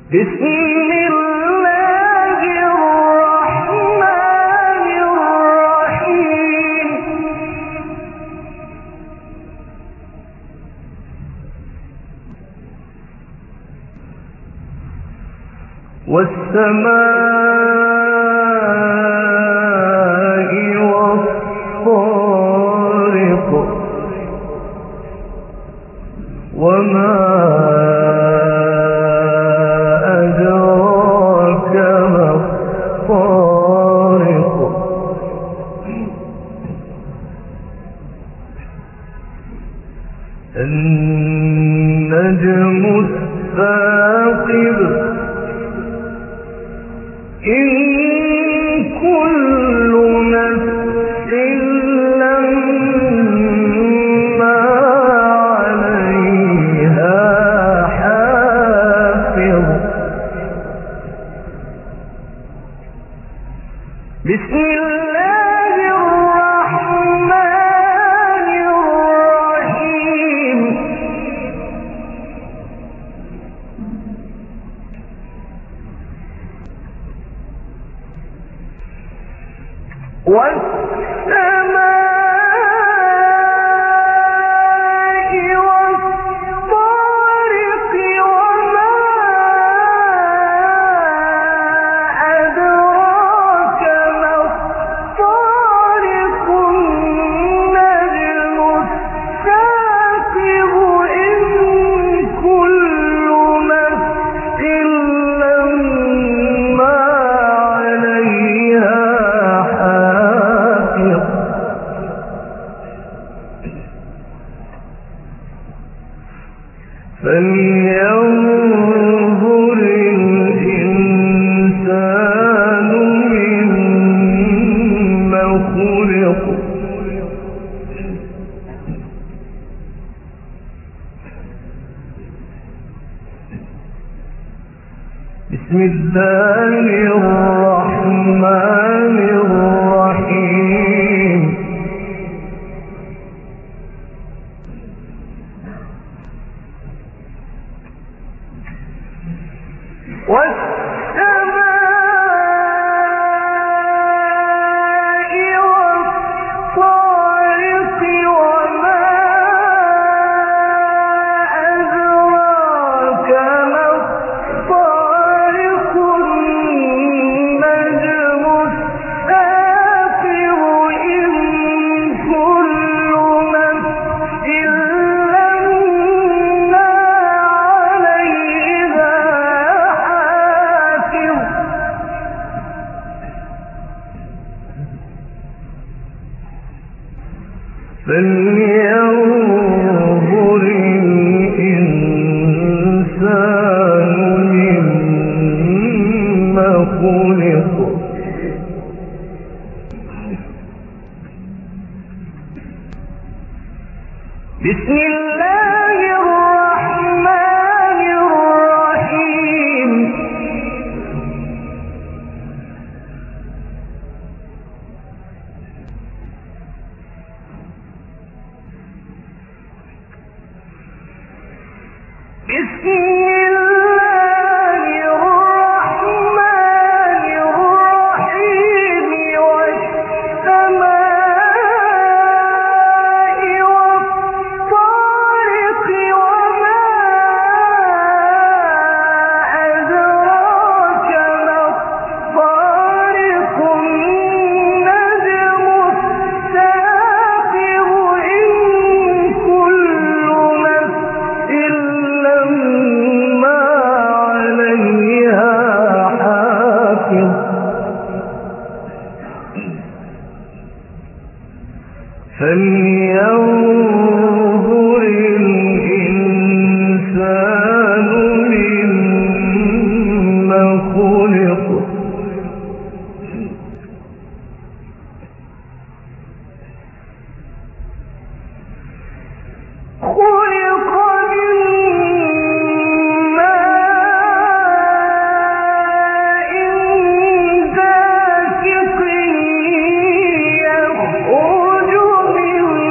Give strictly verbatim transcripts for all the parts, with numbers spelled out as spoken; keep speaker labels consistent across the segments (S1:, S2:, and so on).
S1: بسم الله الرحمن الرحيم والسماء والطارق وما أدراك ما الطارق النجم الثاقب إن كل نفس لما عليها حافظ بسم الله الرحمن الرحيم والسماء والطارق وما أدراك ما الطارق النجم الثاقب إن كل نفس لما عليها حافظ فلينظر الإنسان مما خلق بسم الله الرحمن الرحيم والسماء والطارق وما أدراك ما الطارق النجم الثاقب إن كل نفس لما عليها حافظ فلينظر الإنسان مما خلق بسم الله الرحمن الرحيم بسم الله الرحمن الرحيم والسماء والطارق وما أدراك ما الطارق النجم الثاقب إن كل نفس لما عليها حافظ فلينظر الإنسان مما خلق خلق من ماء دافق يخرج من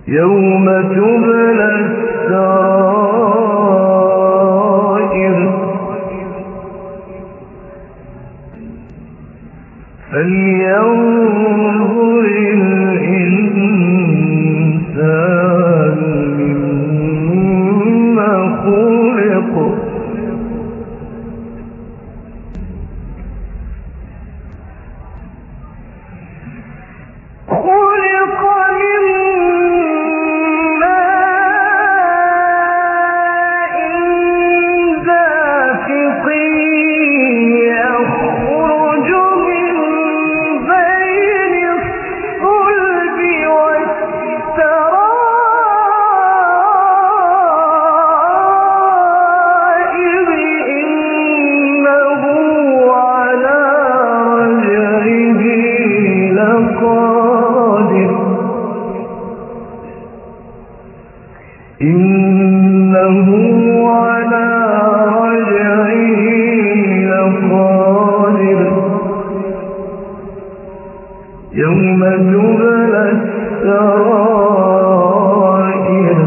S1: يوم تبلى السرائر فلينظر الإنسان مما خلق خلق من ماء دافق يخرج من بين الصلب والترائب إنه على رجعه لقادر إنه على رجعه لقادر يوم تبلى السرائر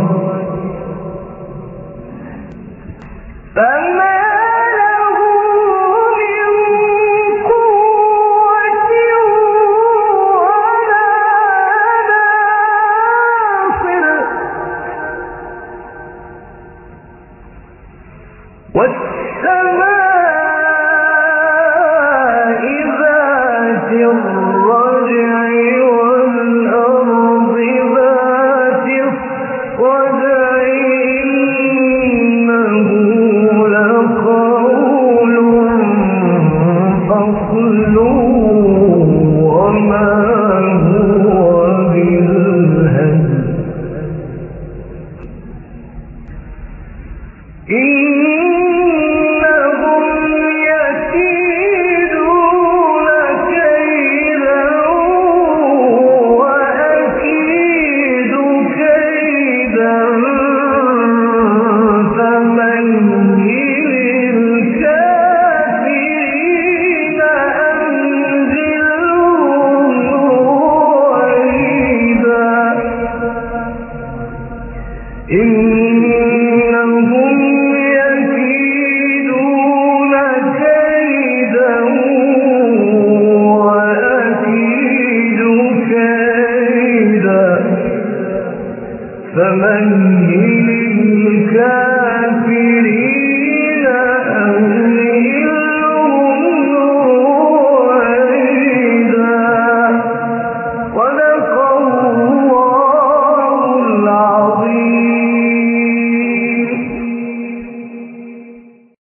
S1: فما له من قوة ولا ناصر والسماء ذات الرجع والأرض ذات الصدع إنه لقول فصل وما هو بالهزل إنهم يكيدون كيدا وأكيد كيدا فمهل الكافرين أمهلهم رويدا إنهم يكيدون كيدا وأكيد كيدا فمهل الكافرين